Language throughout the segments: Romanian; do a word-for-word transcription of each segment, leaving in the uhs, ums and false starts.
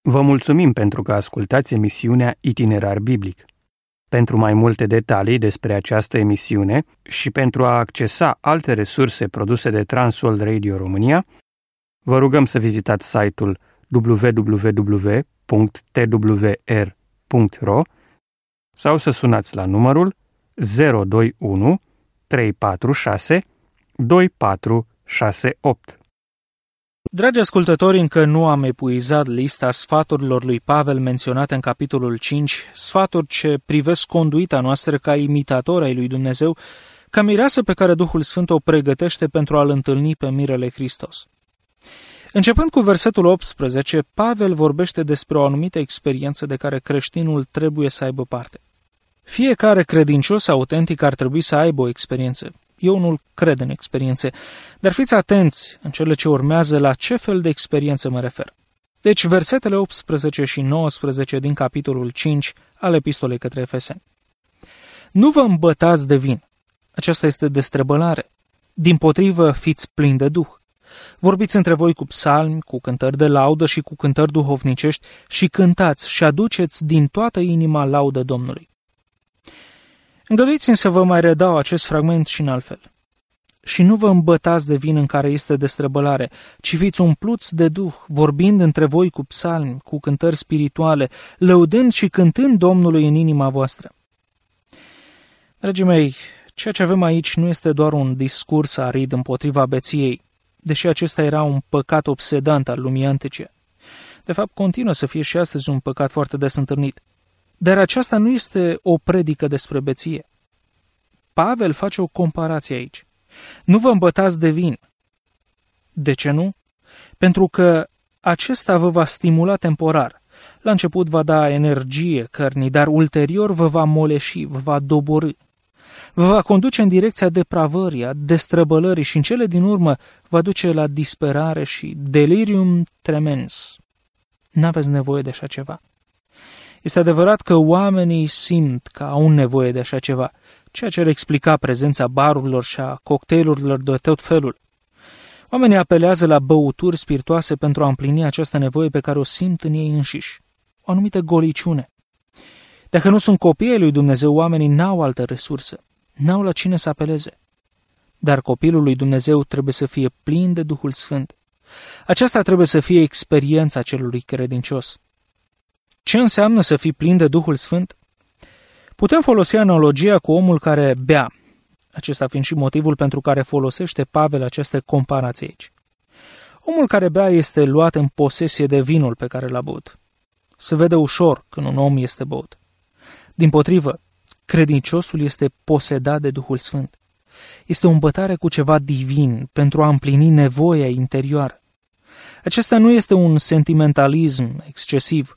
Vă mulțumim pentru că ascultați emisiunea Itinerar Biblic. Pentru mai multe detalii despre această emisiune și pentru a accesa alte resurse produse de Transworld Radio România, vă rugăm să vizitați site-ul w w w punct t w r punct r o sau să sunați la numărul zero doi unu trei patru șase doi patru șase opt. Dragi ascultători, încă nu am epuizat lista sfaturilor lui Pavel menționate în capitolul cinci, sfaturi ce privesc conduita noastră ca imitatori ai lui Dumnezeu, ca mireasă pe care Duhul Sfânt o pregătește pentru a-L întâlni pe mirele Hristos. Începând cu versetul optsprezece, Pavel vorbește despre o anumită experiență de care creștinul trebuie să aibă parte. Fiecare credincios autentic ar trebui să aibă o experiență. Eu nu cred în experiențe, dar fiți atenți în cele ce urmează la ce fel de experiență mă refer. Deci, versetele optsprezece și nouăsprezece din capitolul cinci al epistolei către Efeseni. Nu vă îmbătați de vin. Aceasta este destrăbălare. Dimpotrivă, fiți plini de Duh. Vorbiți între voi cu psalmi, cu cântări de laudă și cu cântări duhovnicești și cântați și aduceți din toată inima laudă Domnului. Îngăduiți-mi să vă mai redau acest fragment și în altfel. Și nu vă îmbătați de vin în care este destrăbălare, ci fiți umpluți de Duh, vorbind între voi cu psalmi, cu cântări spirituale, lăudând și cântând Domnului în inima voastră. Dragii mei, ceea ce avem aici nu este doar un discurs arid împotriva beției, deși acesta era un păcat obsedant al lumii antice. De fapt, continuă să fie și astăzi un păcat foarte des întâlnit. Dar aceasta nu este o predică despre beție. Pavel face o comparație aici. Nu vă îmbătați de vin. De ce nu? Pentru că acesta vă va stimula temporar. La început va da energie cărnii, dar ulterior vă va moleși, vă va doborî. Vă va conduce în direcția depravării, a destrăbălării și în cele din urmă va duce la disperare și delirium tremens. N-aveți nevoie de așa ceva. Este adevărat că oamenii simt că au nevoie de așa ceva, ceea ce ar explica prezența barurilor și a cocktailurilor de tot felul. Oamenii apelează la băuturi spiritoase pentru a împlini această nevoie pe care o simt în ei înșiși, o anumită goliciune. Dacă nu sunt copii ai lui Dumnezeu, oamenii n-au altă resursă, n-au la cine să apeleze. Dar copilul lui Dumnezeu trebuie să fie plin de Duhul Sfânt. Aceasta trebuie să fie experiența celui credincios. Ce înseamnă să fii plin de Duhul Sfânt? Putem folosi analogia cu omul care bea, acesta fiind și motivul pentru care folosește Pavel aceste comparații aici. Omul care bea este luat în posesie de vinul pe care l-a băut. Se vede ușor când un om este băut. Dimpotrivă, credinciosul este posedat de Duhul Sfânt. Este o îmbătare cu ceva divin pentru a împlini nevoia interioară. Acesta nu este un sentimentalism excesiv,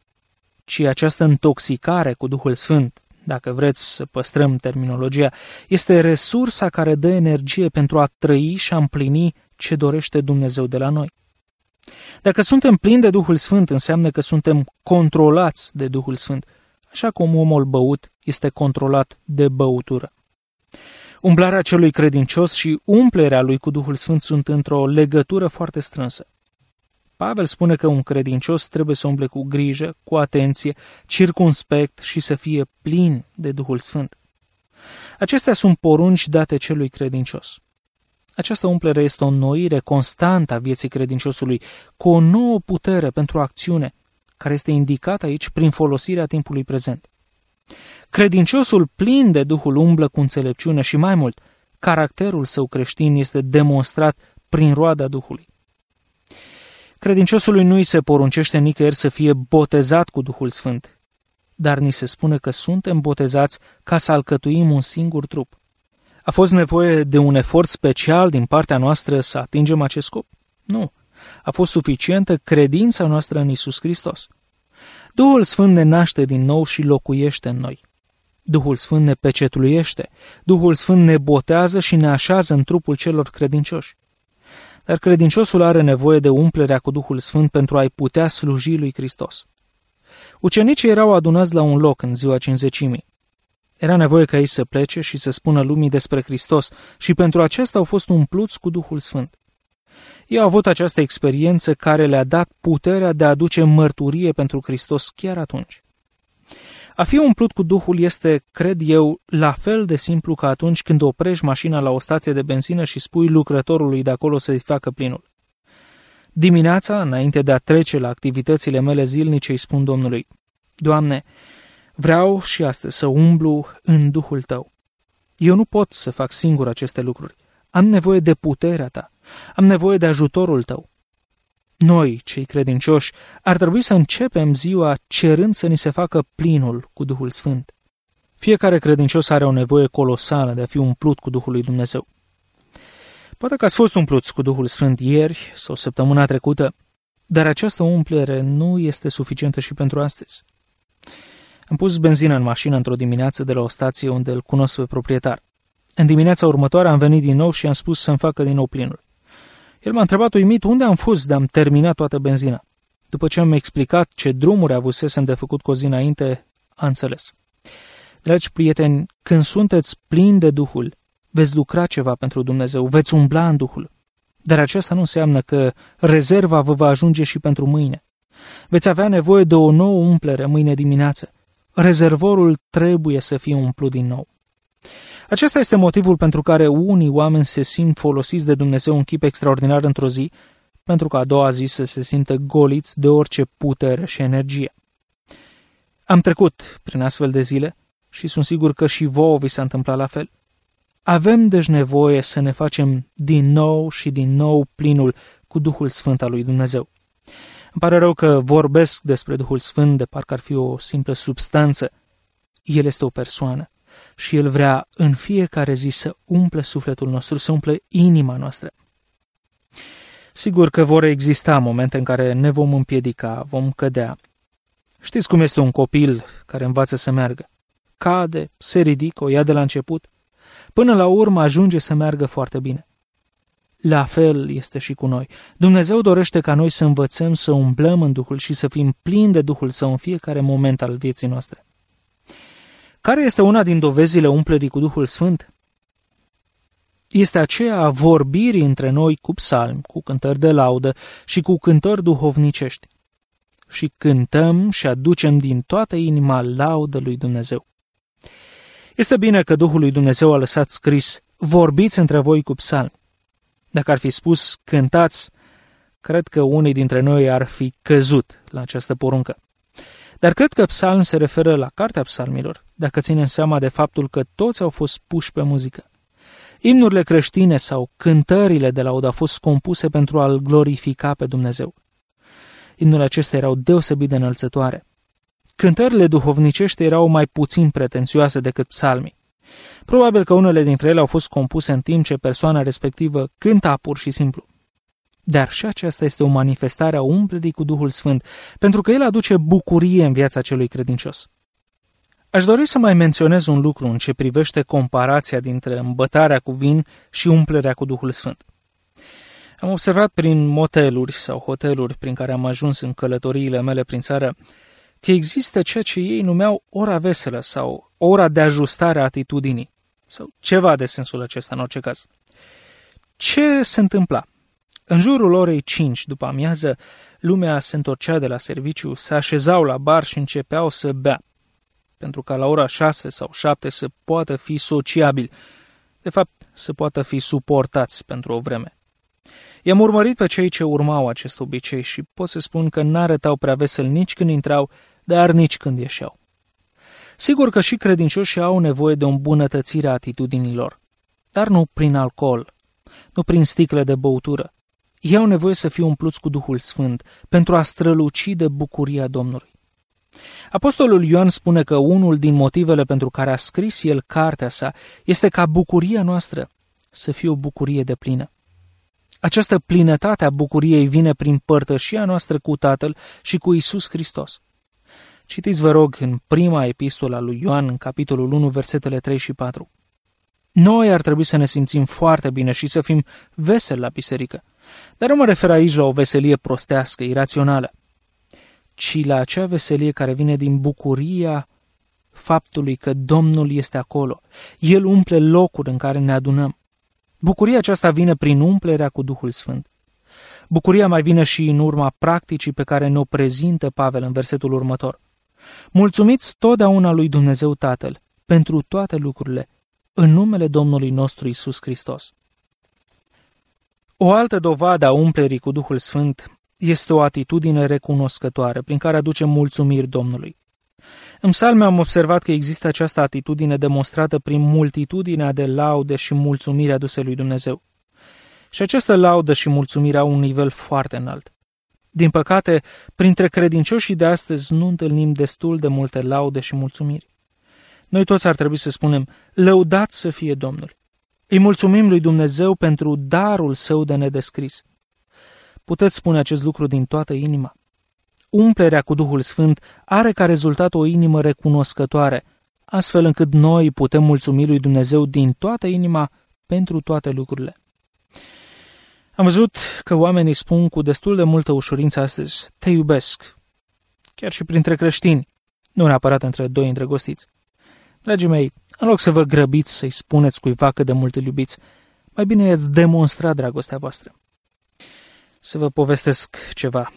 ci această intoxicare cu Duhul Sfânt, dacă vreți să păstrăm terminologia, este resursa care dă energie pentru a trăi și a împlini ce dorește Dumnezeu de la noi. Dacă suntem plini de Duhul Sfânt, înseamnă că suntem controlați de Duhul Sfânt, așa cum omul băut este controlat de băutură. Umblarea celui credincios și umplerea lui cu Duhul Sfânt sunt într-o legătură foarte strânsă. Pavel spune că un credincios trebuie să umble cu grijă, cu atenție, circumspect și să fie plin de Duhul Sfânt. Acestea sunt porunci date celui credincios. Această umplere este o înnoire constantă a vieții credinciosului, cu o nouă putere pentru acțiune, care este indicată aici prin folosirea timpului prezent. Credinciosul plin de Duhul umblă cu înțelepciune și mai mult, caracterul său creștin este demonstrat prin roada Duhului. Credinciosului nu îi se poruncește nicăieri să fie botezat cu Duhul Sfânt, dar ni se spune că suntem botezați ca să alcătuim un singur trup. A fost nevoie de un efort special din partea noastră să atingem acest scop? Nu. A fost suficientă credința noastră în Iisus Hristos. Duhul Sfânt ne naște din nou și locuiește în noi. Duhul Sfânt ne pecetluiește, Duhul Sfânt ne botează și ne așează în trupul celor credincioși. Dar credinciosul are nevoie de umplerea cu Duhul Sfânt pentru a-i putea sluji lui Hristos. Ucenicii erau adunați la un loc în ziua Cincizecimii. Era nevoie ca ei să plece și să spună lumii despre Hristos și pentru aceasta au fost umpluți cu Duhul Sfânt. Ei au avut această experiență care le-a dat puterea de a aduce mărturie pentru Hristos chiar atunci. A fi umplut cu Duhul este, cred eu, la fel de simplu ca atunci când oprești mașina la o stație de benzină și spui lucrătorului de acolo să-i facă plinul. Dimineața, înainte de a trece la activitățile mele zilnice, îi spun Domnului: Doamne, vreau și astăzi să umblu în Duhul Tău. Eu nu pot să fac singur aceste lucruri. Am nevoie de puterea Ta. Am nevoie de ajutorul Tău. Noi, cei credincioși, ar trebui să începem ziua cerând să ni se facă plinul cu Duhul Sfânt. Fiecare credincios are o nevoie colosală de a fi umplut cu Duhul lui Dumnezeu. Poate că ați fost umpluți cu Duhul Sfânt ieri sau săptămâna trecută, dar această umplere nu este suficientă și pentru astăzi. Am pus benzină în mașină într-o dimineață de la o stație unde îl cunosc pe proprietar. În dimineața următoare am venit din nou și am spus să-mi facă din nou plinul. El m-a întrebat uimit unde am fost de am terminat toată benzina. După ce am explicat ce drumuri avusesem de făcut cu o zi înainte, a înțeles. Dragi prieteni, când sunteți plini de Duhul, veți lucra ceva pentru Dumnezeu, veți umbla în Duhul. Dar aceasta nu înseamnă că rezerva vă va ajunge și pentru mâine. Veți avea nevoie de o nouă umplere mâine dimineață. Rezervorul trebuie să fie umplut din nou. Acesta este motivul pentru care unii oameni se simt folosiți de Dumnezeu în chip extraordinar într-o zi, pentru că a doua zi să se simtă goliți de orice putere și energie. Am trecut prin astfel de zile și sunt sigur că și vouă vi s-a întâmplat la fel. Avem deci nevoie să ne facem din nou și din nou plinul cu Duhul Sfânt al lui Dumnezeu. Îmi pare rău că vorbesc despre Duhul Sfânt de parcă ar fi o simplă substanță. El este o persoană și El vrea în fiecare zi să umple sufletul nostru, să umple inima noastră. Sigur că vor exista momente în care ne vom împiedica, vom cădea. Știți cum este un copil care învață să meargă? Cade, se ridică, o ia de la început, până la urmă ajunge să meargă foarte bine. La fel este și cu noi. Dumnezeu dorește ca noi să învățăm să umblăm în Duhul și să fim plini de Duhul Său în fiecare moment al vieții noastre. Care este una din dovezile umplerii cu Duhul Sfânt? Este aceea a vorbirii între noi cu psalmi, cu cântări de laudă și cu cântări duhovnicești. Și cântăm și aducem din toată inima laudă lui Dumnezeu. Este bine că Duhul lui Dumnezeu a lăsat scris: vorbiți între voi cu psalmi. Dacă ar fi spus cântați, cred că unii dintre noi ar fi căzut la această poruncă. Dar cred că psalm se referă la cartea psalmilor, dacă ținem seama de faptul că toți au fost puși pe muzică. Imnurile creștine sau cântările de laudă au fost compuse pentru a-L glorifica pe Dumnezeu. Imnurile acestea erau deosebit de înălțătoare. Cântările duhovnicești erau mai puțin pretențioase decât psalmii. Probabil că unele dintre ele au fost compuse în timp ce persoana respectivă cânta pur și simplu. Dar și aceasta este o manifestare a umplerii cu Duhul Sfânt, pentru că El aduce bucurie în viața celui credincios. Aș dori să mai menționez un lucru în ce privește comparația dintre îmbătarea cu vin și umplerea cu Duhul Sfânt. Am observat prin moteluri sau hoteluri prin care am ajuns în călătoriile mele prin țară că există ceea ce ei numeau ora veselă sau ora de ajustare a atitudinii sau ceva de sensul acesta în orice caz. Ce se întâmpla? În jurul orei cinci după amiază, lumea se întorcea de la serviciu, se așezau la bar și începeau să bea, pentru ca la ora șase sau șapte să poată fi sociabili, de fapt să poată fi suportați pentru o vreme. I-am urmărit pe cei ce urmau acest obicei și pot să spun că n-arătau prea vesel nici când intrau, dar nici când ieșeau. Sigur că și credincioșii au nevoie de o îmbunătățire a atitudinilor, dar nu prin alcool, nu prin sticle de băutură. Ei au nevoie să fie umpluți cu Duhul Sfânt pentru a străluci de bucuria Domnului. Apostolul Ioan spune că unul din motivele pentru care a scris el cartea sa este ca bucuria noastră să fie o bucurie deplină. Această plinătate a bucuriei vine prin părtășia noastră cu Tatăl și cu Iisus Hristos. Citiți, vă rog, în prima epistolă a lui Ioan, în capitolul unu, versetele trei și patru. Noi ar trebui să ne simțim foarte bine și să fim veseli la biserică, dar nu mă refer aici la o veselie prostească, irațională, ci la acea veselie care vine din bucuria faptului că Domnul este acolo. El umple locul în care ne adunăm. Bucuria aceasta vine prin umplerea cu Duhul Sfânt. Bucuria mai vine și în urma practicii pe care ne-o prezintă Pavel în versetul următor. Mulțumiți totdeauna lui Dumnezeu Tatăl pentru toate lucrurile, în numele Domnului nostru Iisus Hristos. O altă dovadă a umplerii cu Duhul Sfânt este o atitudine recunoscătoare prin care aducem mulțumiri Domnului. În psalme am observat că există această atitudine demonstrată prin multitudinea de laude și mulțumiri aduse lui Dumnezeu. Și această laudă și mulțumire au un nivel foarte înalt. Din păcate, printre credincioșii de astăzi nu întâlnim destul de multe laude și mulțumiri. Noi toți ar trebui să spunem, lăudat să fie Domnul. Îi mulțumim lui Dumnezeu pentru darul său de nedescris. Puteți spune acest lucru din toată inima. Umplerea cu Duhul Sfânt are ca rezultat o inimă recunoscătoare, astfel încât noi putem mulțumi lui Dumnezeu din toată inima pentru toate lucrurile. Am văzut că oamenii spun cu destul de multă ușurință astăzi, te iubesc, chiar și printre creștini, nu neapărat între doi îndrăgostiți. Dragii mei, în loc să vă grăbiți să-i spuneți cuiva cât de mult îl iubiți, mai bine i-ați demonstra dragostea voastră. Să vă povestesc ceva.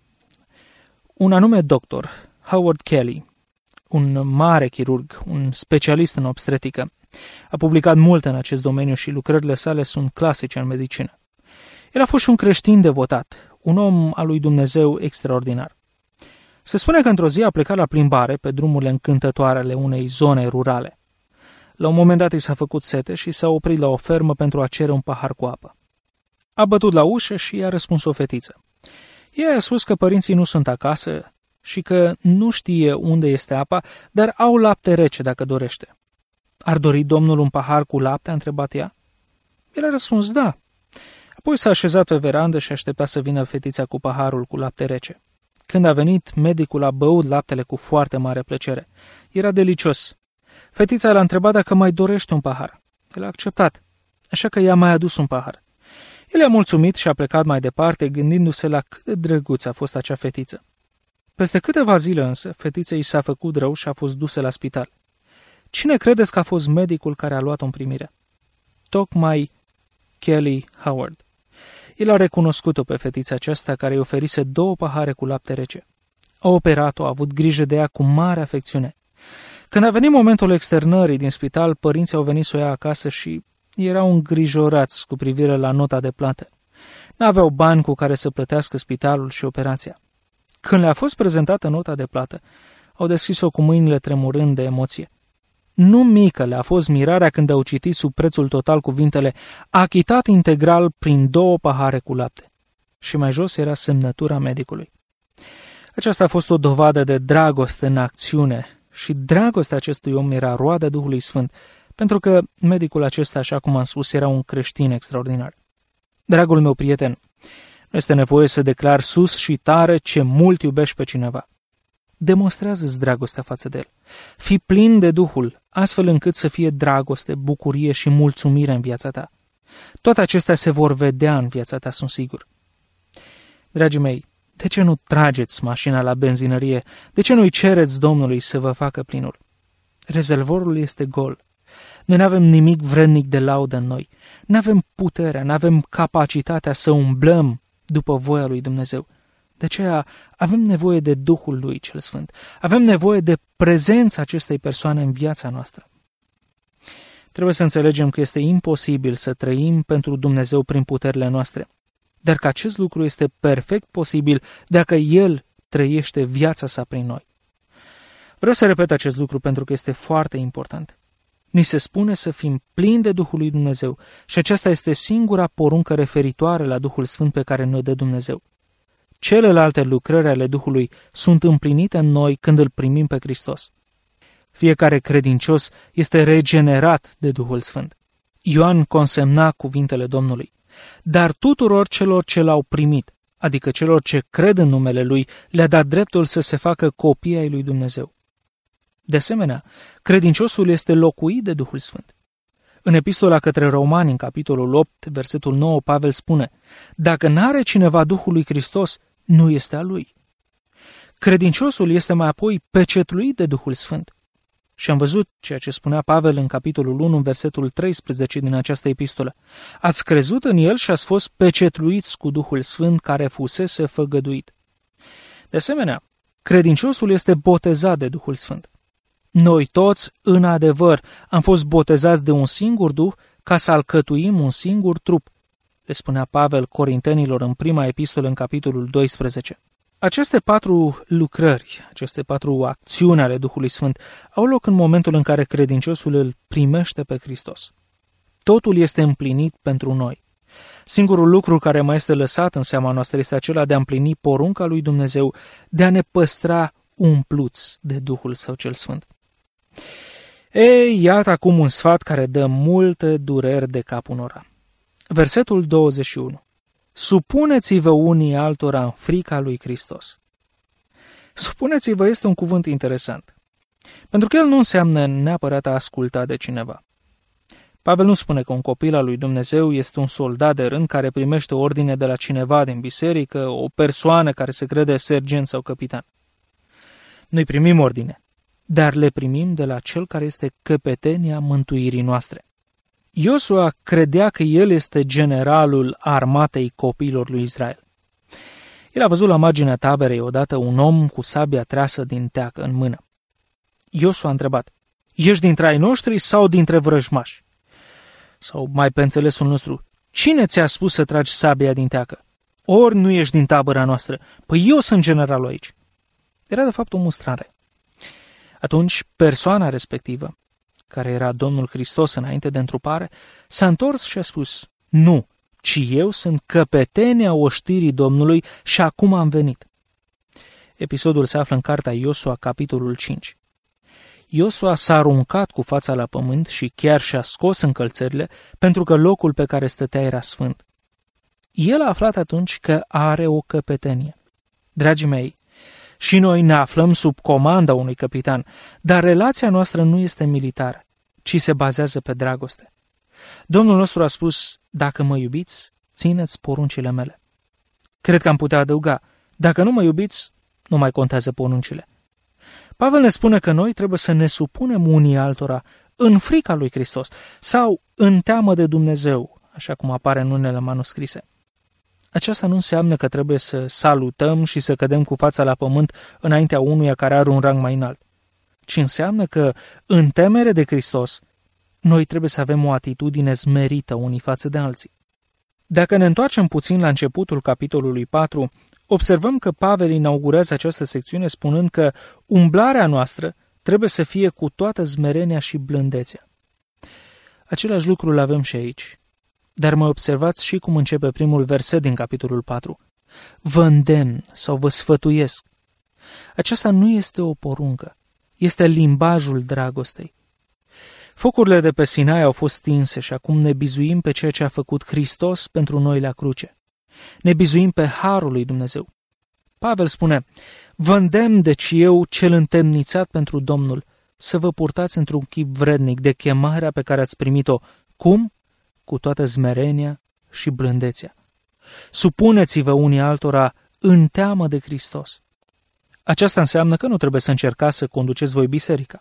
Un anume doctor, Howard Kelly, un mare chirurg, un specialist în obstetrică, a publicat mult în acest domeniu și lucrările sale sunt clasice în medicină. El a fost și un creștin devotat, un om al lui Dumnezeu extraordinar. Se spune că într-o zi a plecat la plimbare pe drumurile încântătoare ale unei zone rurale. La un moment dat i s-a făcut sete și s-a oprit la o fermă pentru a cere un pahar cu apă. A bătut la ușă și i-a răspuns o fetiță. Ea a spus că părinții nu sunt acasă și că nu știe unde este apa, dar au lapte rece dacă dorește. Ar dori domnul un pahar cu lapte? A întrebat ea. El a răspuns da. Apoi s-a așezat pe verandă și aștepta să vină fetița cu paharul cu lapte rece. Când a venit, medicul a băut laptele cu foarte mare plăcere. Era delicios. Fetița l-a întrebat dacă mai dorește un pahar. El a acceptat, așa că i-a mai adus un pahar. El i-a mulțumit și a plecat mai departe, gândindu-se la cât de drăguț a fost acea fetiță. Peste câteva zile însă, fetița i s-a făcut rău și a fost dusă la spital. Cine credeți că a fost medicul care a luat-o în primire? Tocmai Kelly Howard. El a recunoscut-o pe fetița aceasta care îi oferise două pahare cu lapte rece. A operat-o, a avut grijă de ea cu mare afecțiune. Când a venit momentul externării din spital, părinții au venit să o ia acasă și erau îngrijorați cu privire la nota de plată. N-aveau bani cu care să plătească spitalul și operația. Când le-a fost prezentată nota de plată, au deschis-o cu mâinile tremurând de emoție. Nu mică le-a fost mirarea când au citit sub prețul total cuvintele achitat integral prin două pahare cu lapte. Și mai jos era semnătura medicului. Aceasta a fost o dovadă de dragoste în acțiune și dragostea acestui om era roada Duhului Sfânt, pentru că medicul acesta, așa cum am spus, era un creștin extraordinar. Dragul meu prieten, nu este nevoie să declar sus și tare ce mult iubești pe cineva. Demonstrează-ți dragostea față de el. Fii plin de Duhul, astfel încât să fie dragoste, bucurie și mulțumire în viața ta. Toate acestea se vor vedea în viața ta, sunt sigur. Dragii mei, de ce nu trageți mașina la benzinărie? De ce nu-i cereți Domnului să vă facă plinul? Rezervorul este gol. Noi nu avem nimic vrednic de laudă în noi. Nu avem puterea, nu avem capacitatea să umblăm după voia lui Dumnezeu. De aceea avem nevoie de Duhul lui cel Sfânt. Avem nevoie de prezența acestei persoane în viața noastră. Trebuie să înțelegem că este imposibil să trăim pentru Dumnezeu prin puterile noastre, dar că acest lucru este perfect posibil dacă El trăiește viața sa prin noi. Vreau să repet acest lucru pentru că este foarte important. Ni se spune să fim plini de Duhul lui Dumnezeu și aceasta este singura poruncă referitoare la Duhul Sfânt pe care ne-o dă Dumnezeu. Celelalte lucrări ale Duhului sunt împlinite în noi când îl primim pe Hristos. Fiecare credincios este regenerat de Duhul Sfânt. Ioan consemna cuvintele Domnului. Dar tuturor celor ce l-au primit, adică celor ce cred în numele Lui, le-a dat dreptul să se facă copii ai lui Dumnezeu. De asemenea, credinciosul este locuit de Duhul Sfânt. În epistola către Romani, în capitolul opt, versetul nouă, Pavel spune: dacă n-are cineva Duhul lui Hristos, nu este a lui. Credinciosul este mai apoi pecetluit de Duhul Sfânt. Și am văzut ceea ce spunea Pavel în capitolul unu, în versetul treisprezece din această epistolă. Ați crezut în el și ați fost pecetluiți cu Duhul Sfânt care fusese făgăduit. De asemenea, credinciosul este botezat de Duhul Sfânt. Noi toți, în adevăr, am fost botezați de un singur Duh ca să alcătuim un singur trup, le spunea Pavel Corintenilor în prima epistolă în capitolul doisprezece. Aceste patru lucrări, aceste patru acțiuni ale Duhului Sfânt au loc în momentul în care credinciosul îl primește pe Hristos. Totul este împlinit pentru noi. Singurul lucru care mai este lăsat în seama noastră este acela de a împlini porunca lui Dumnezeu, de a ne păstra umpluți de Duhul Său cel Sfânt. Ei, iată acum un sfat care dă multe dureri de cap unora. Versetul douăzeci și unu. Supuneți-vă unii altora în frica lui Hristos. Supuneți-vă este un cuvânt interesant, pentru că el nu înseamnă neapărat a asculta de cineva. Pavel nu spune că un copil al lui Dumnezeu este un soldat de rând care primește ordine de la cineva din biserică, o persoană care se crede sergent sau capitan. Noi primim ordine, dar le primim de la cel care este căpetenia mântuirii noastre. Iosua credea că el este generalul armatei copiilor lui Israel. El a văzut la marginea taberei odată un om cu sabia treasă din teacă în mână. Iosua a întrebat, ești dintre ai noștri sau dintre vrăjmași? Sau mai pe înțelesul nostru, cine ți-a spus să tragi sabia din teacă? Ori nu ești din tabăra noastră, păi eu sunt generalul aici. Era de fapt o mustrare. Atunci persoana respectivă, care era Domnul Hristos înainte de întrupare, s-a întors și a spus, nu, ci eu sunt căpetenia oștirii Domnului și acum am venit. Episodul se află în cartea Iosua, capitolul cinci. Iosua s-a aruncat cu fața la pământ și chiar și-a scos încălțările, pentru că locul pe care stătea era sfânt. El a aflat atunci că are o căpetenie. Dragii mei, și noi ne aflăm sub comanda unui capitan, dar relația noastră nu este militară, ci se bazează pe dragoste. Domnul nostru a spus, dacă mă iubiți, țineți poruncile mele. Cred că am putea adăuga, dacă nu mă iubiți, nu mai contează poruncile. Pavel ne spune că noi trebuie să ne supunem unii altora în frica lui Hristos sau în teamă de Dumnezeu, așa cum apare în unele manuscrise. Aceasta nu înseamnă că trebuie să salutăm și să cădem cu fața la pământ înaintea unuia care are un rang mai înalt, ci înseamnă că, în temere de Hristos, noi trebuie să avem o atitudine smerită unii față de alții. Dacă ne întoarcem puțin la începutul capitolului patru, observăm că Pavel inaugurează această secțiune spunând că umblarea noastră trebuie să fie cu toată smerenia și blândețea. Același lucru îl avem și aici. Dar mai observați și cum începe primul verset din capitolul patru. Vă îndemn sau vă sfătuiesc. Aceasta nu este o poruncă, este limbajul dragostei. Focurile de pe Sinai au fost stinse și acum ne bizuim pe ceea ce a făcut Hristos pentru noi la cruce. Ne bizuim pe harul lui Dumnezeu. Pavel spune, vă îndemn deci eu, cel întemnițat pentru Domnul, să vă purtați într-un chip vrednic de chemarea pe care ați primit-o. Cum? Cu toată smerenia și blândețea. Supuneți-vă unii altora în teamă de Hristos. Aceasta înseamnă că nu trebuie să încercați să conduceți voi biserica.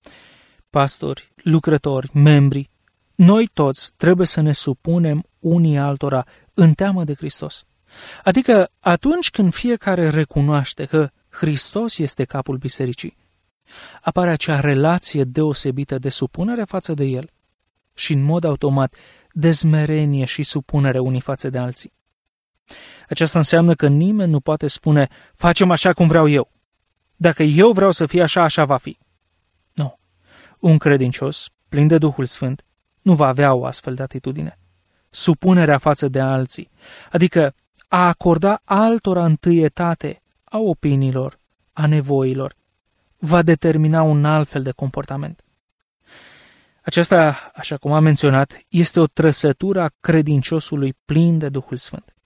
Pastori, lucrători, membri, noi toți trebuie să ne supunem unii altora în teamă de Hristos. Adică atunci când fiecare recunoaște că Hristos este capul bisericii, apare acea relație deosebită de supunere față de El și în mod automat de smerenie și supunere unii față de alții. Aceasta înseamnă că nimeni nu poate spune, facem așa cum vreau eu. Dacă eu vreau să fie așa, așa va fi. Nu. Un credincios, plin de Duhul Sfânt, nu va avea o astfel de atitudine. Supunerea față de alții, adică a acorda altora întâietate a opiniilor, a nevoilor, va determina un alt fel de comportament. Aceasta, așa cum am menționat, este o trăsătură a credinciosului plin de Duhul Sfânt.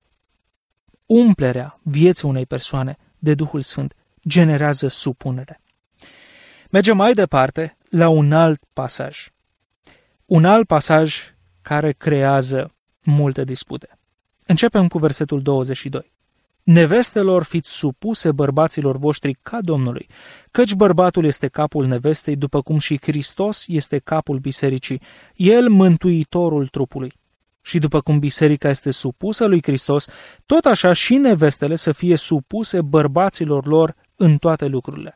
Umplerea vieții unei persoane de Duhul Sfânt generează supunere. Mergem mai departe la un alt pasaj. Un alt pasaj care creează multe dispute. Începem cu versetul douăzeci și doi. Nevestelor, fiți supuse bărbaților voștri ca Domnului, căci bărbatul este capul nevestei, după cum și Hristos este capul bisericii, el mântuitorul trupului. Și după cum biserica este supusă lui Hristos, tot așa și nevestele să fie supuse bărbaților lor în toate lucrurile.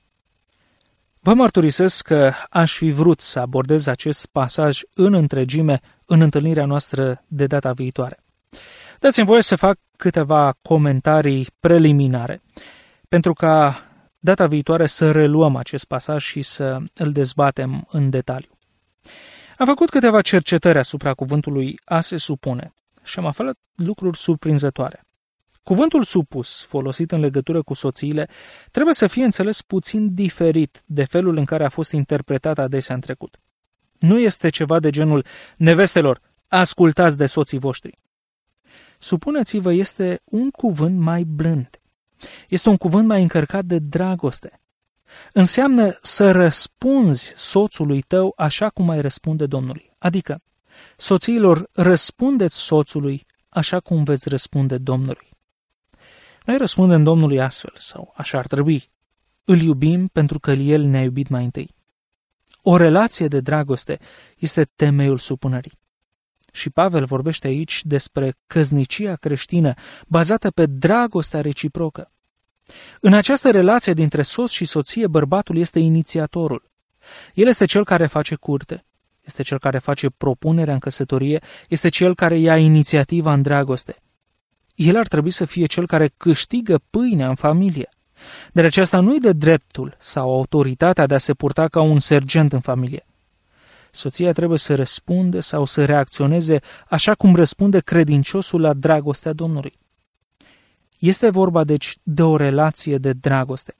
Vă mărturisesc că aș fi vrut să abordez acest pasaj în întregime în întâlnirea noastră de data viitoare. Dați-mi voie să fac câteva comentarii preliminare, pentru ca data viitoare să reluăm acest pasaj și să îl dezbatem în detaliu. Am făcut câteva cercetări asupra cuvântului a se supune și am aflat lucruri surprinzătoare. Cuvântul supus, folosit în legătură cu soțiile, trebuie să fie înțeles puțin diferit de felul în care a fost interpretat adesea în trecut. Nu este ceva de genul: nevestelor, ascultați de soții voștri. Supuneți-vă este un cuvânt mai blând. Este un cuvânt mai încărcat de dragoste. Înseamnă să răspunzi soțului tău așa cum ai răspunde Domnului. Adică, soțiilor, răspundeți soțului așa cum veți răspunde Domnului. Noi răspundem Domnului astfel, sau așa ar trebui. Îl iubim pentru că El ne-a iubit mai întâi. O relație de dragoste este temeiul supunerii. Și Pavel vorbește aici despre căsnicia creștină bazată pe dragostea reciprocă. În această relație dintre soț și soție, bărbatul este inițiatorul. El este cel care face curte, este cel care face propunerea în căsătorie, este cel care ia inițiativa în dragoste. El ar trebui să fie cel care câștigă pâinea în familie. Dar aceasta nu-i de dreptul sau autoritatea de a se purta ca un sergent în familie. Soția trebuie să răspunde sau să reacționeze așa cum răspunde credinciosul la dragostea Domnului. Este vorba, deci, de o relație de dragoste.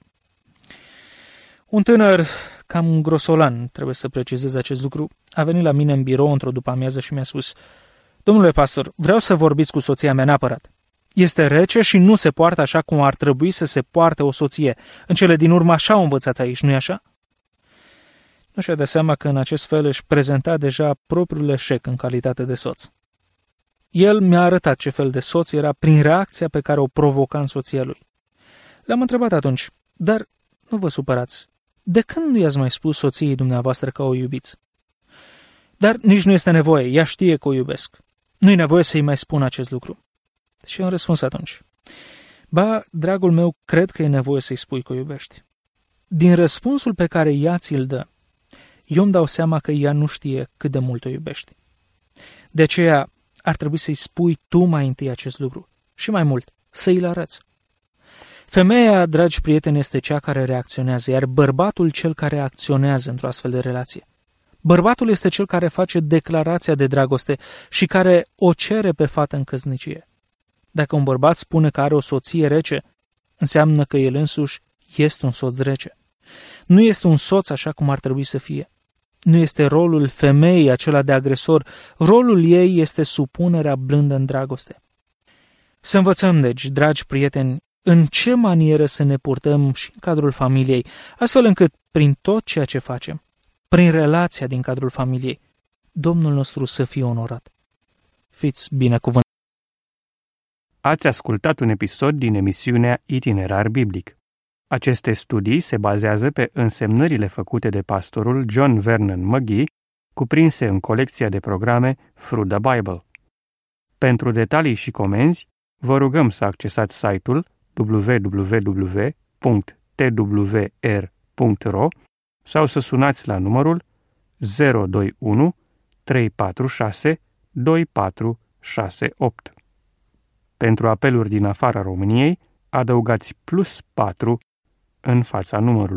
Un tânăr cam grosolan, trebuie să precizez acest lucru, a venit la mine în birou într-o după-amiază și mi-a spus: domnule pastor, vreau să vorbiți cu soția mea neapărat. Este rece și nu se poartă așa cum ar trebui să se poarte o soție. În cele din urmă așa o învățați aici, nu-i așa? Nu și-a dat seama că în acest fel își prezenta deja propriul eșec în calitate de soț. El mi-a arătat ce fel de soț era prin reacția pe care o provoca în soția lui. L-am întrebat atunci: dar nu vă supărați, de când nu i-ați mai spus soției dumneavoastră că o iubiți? Dar nici nu este nevoie, ea știe că o iubesc. Nu-i nevoie să-i mai spun acest lucru. Și am răspuns atunci: ba, dragul meu, cred că e nevoie să-i spui că o iubești. Din răspunsul pe care ea ți-l dă, eu îmi dau seama că ea nu știe cât de mult o iubești. De aceea ar trebui să-i spui tu mai întâi acest lucru și mai mult, să-i-l arăți. Femeia, dragi prieteni, este cea care reacționează, iar bărbatul cel care acționează într-o astfel de relație. Bărbatul este cel care face declarația de dragoste și care o cere pe fată în căsnicie. Dacă un bărbat spune că are o soție rece, înseamnă că el însuși este un soț rece. Nu este un soț așa cum ar trebui să fie. Nu este rolul femeii acela de agresor, rolul ei este supunerea blândă în dragoste. Să învățăm, deci, dragi prieteni, în ce manieră să ne purtăm și în cadrul familiei, astfel încât, prin tot ceea ce facem, prin relația din cadrul familiei, Domnul nostru să fie onorat. Fiți binecuvântați! Ați ascultat un episod din emisiunea Itinerar Biblic. Aceste studii se bazează pe însemnările făcute de pastorul John Vernon McGee, cuprinse în colecția de programe Through the Bible. Pentru detalii și comenzi, vă rugăm să accesați site-ul w w w punct t w r punct r o sau să sunați la numărul zero doi unu trei patru șase doi patru șase opt. Pentru apeluri din afara României, adăugați plus patru în fața numărului.